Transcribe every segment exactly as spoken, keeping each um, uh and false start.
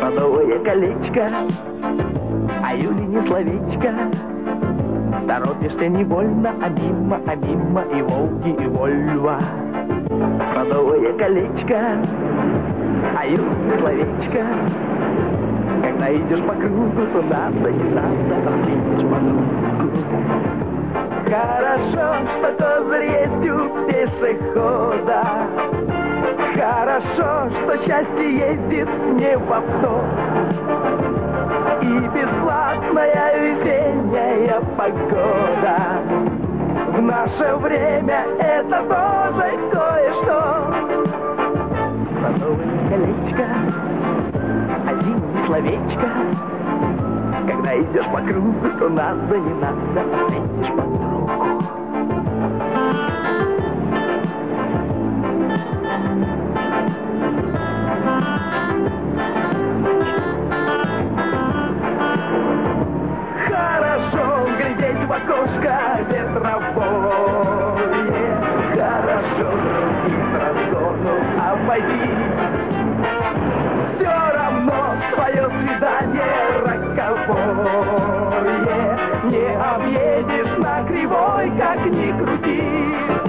Садовое колечко, а Юли ни словечко. Торопишься невольно, а мимо, а мимо и Волги, и Вольва. Садовое колечко, а Юли ни словечко. Когда идешь по кругу, то надо, не надо, а встретишь подругу. Хорошо, что козырь есть у пешехода. Хорошо, что счастье ездит не в авто. И бесплатная весенняя погода. В наше время это тоже кое-что. Садовое колечко, а зимнее словечко. Когда идешь по кругу, то надо, не надо, а встретишь подругу. Хорошо глядеть в окошко ветровое. Хорошо других с разгону обойти. Все равно свое свидание роковое не объедешь на кривой, как ни крути.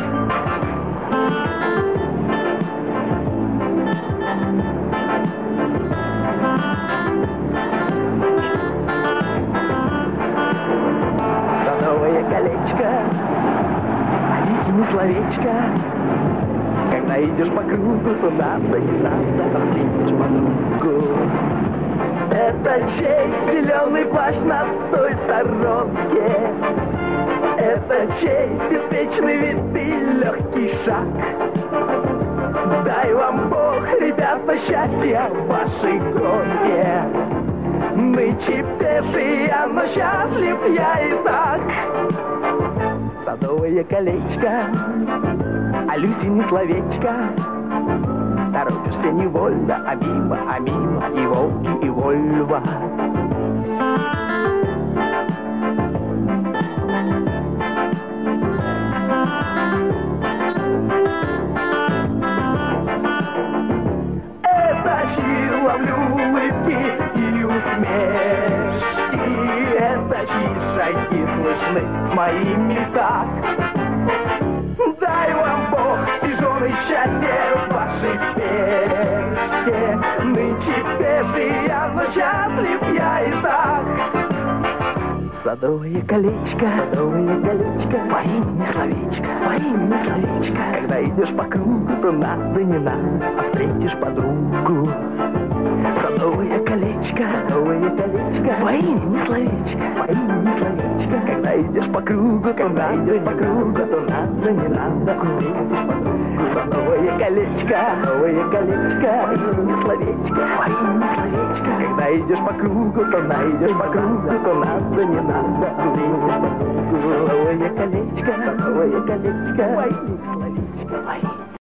Садовое колечко, а Вики ни словечко. Когда идешь по кругу, то надо, не надо, а встретишь подругу. Это чей зеленый плащ на той сторонке? Это чей беспечный вид и легкий шаг? Дай вам Бог, ребята, счастья в вашей гонке. Нынче пешие, но счастлив я и так. Садовое колечко, а Люси ни словечко. Торопишься невольно, а мимо, а мимо и Волги, и Вольва. Это чьи ловлю улыбки и усмешки. Это чьи шаги слышны с моими так. Дай вам Бог пижоны счастья в вашей спешке. Нынче пешия, но счастлив я и так. Садовое колечко, садовое колечко, по имени словечко, по имени словечко. Когда идешь по кругу, то надо, не надо, а встретишь подругу. Садовое колечко, садовое колечко, по имени словечко, по имени словечко. Когда идешь по кругу, когда идешь по кругу, то надо, не надо, а встретишь подругу. Садовое колечко, садовое колечко, по имени словечко, по имени словечко. Когда идешь по кругу, то найдешь по кругу, то надо, не надо, а встретишь подругу. Садовое колечко, садовое колечко, по имени словечко, по имени.